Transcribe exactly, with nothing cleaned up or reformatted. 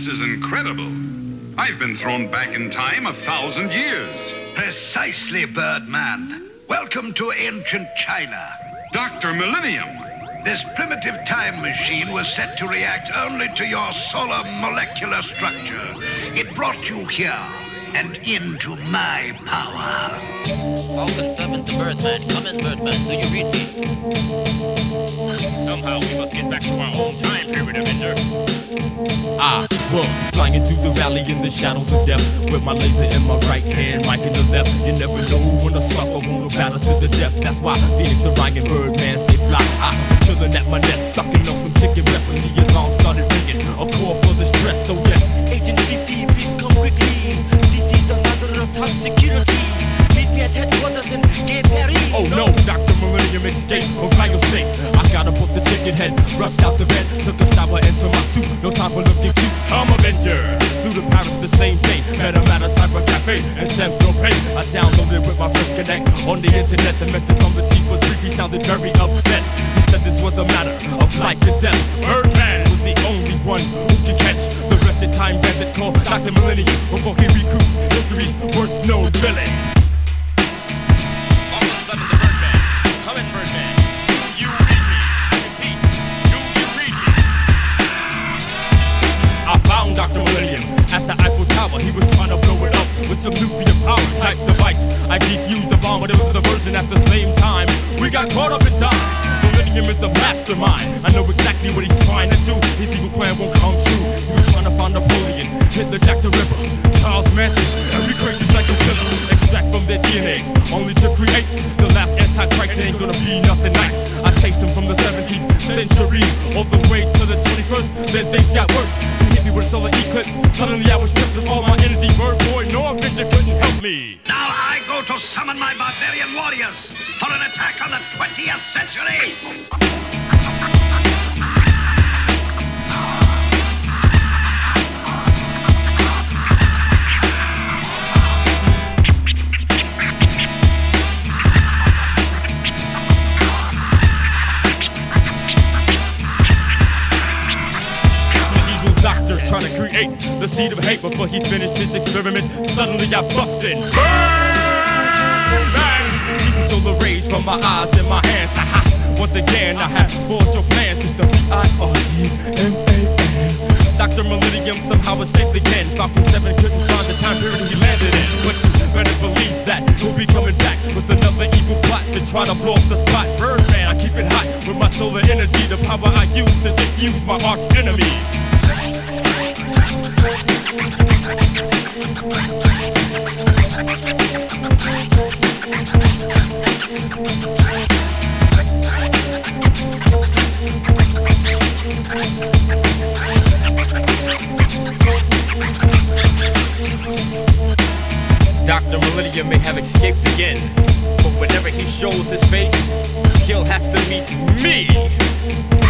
is incredible. I've been thrown back in time a thousand years. Precisely, Birdman. Welcome to ancient China. Doctor Millennium. This primitive time machine was set to react only to your solar molecular structure. It brought you here and into my power. Falcon seven to Birdman. Come in, Birdman. Do you read me? Somehow we must get back to our own time period, Avenger. I was flying through the valley in the shadows of death, with my laser in my right hand, mic in the left. You never know when a sucker will battle to the death. That's why Phoenix, Orion, Birdman stay fly. I was chilling at my nest, sucking on some chicken breast when the alarm started ringing. A call for the stress, so yes. Agent Fifi, please come quickly. This is a matter of top security. Meet me at headquarters in Gay Paris. Oh no, Doctor Millennium escaped from Cryo State. I got up off the chicken head, rushed out the bed, took a shower into my suit. No time for looking cute. I'm Avenger. Flew to Paris the same day. Met him at a cyber cafe in Saint-Tropez. I downloaded with my friends Connect on the internet. The message from the chief was brief. He sounded very upset. He said this was a matter of life and death. Birdman was the only one who could catch the wretched time bandit called Doctor Millennium before he recruits history's worst known villains. Falcon seven to Birdman. Come in, Birdman. Do you read me? Repeat. Do you read me? I found Doctor Millennium at the Eiffel Tower. He was trying to blow it up with some nuclear power type device. I defused the bomb, but it was a diversion at the same time. We got caught up in time. Millennium is a mastermind. I know exactly what he's trying to do. His evil plan won't come true. He was trying to find Napoleon, Hitler, Jack the Ripper, Charles Manson, every crazy psycho killer. Extract from their D N As, only to create the last antichrist. It ain't gonna be nothing nice. I chased him from the seventeenth century all the way to the twenty-first. Then things got worse. He hit me with a solar eclipse. Suddenly I was stripped of all my energy. Bird boy, no Avenger couldn't help me. Now I go to summon my barbarian warriors for an attack on the twentieth century. Trying to create the seed of hate before he finished his experiment. Suddenly I busted. Birdman! Shooting solar rays from my eyes and my hands. Aha! Once again, I have forged your plans. It's the B I R D M A N. Doctor Millennium somehow escaped again. Falcon seven couldn't find the time period he landed in. But you better believe that he'll be coming back with another evil plot to try to blow up the spot. Birdman, I keep it hot with my solar energy, the power I use to defuse my arch enemies. Doctor Millennium may have escaped again, but whenever he shows his face, he'll have to meet me.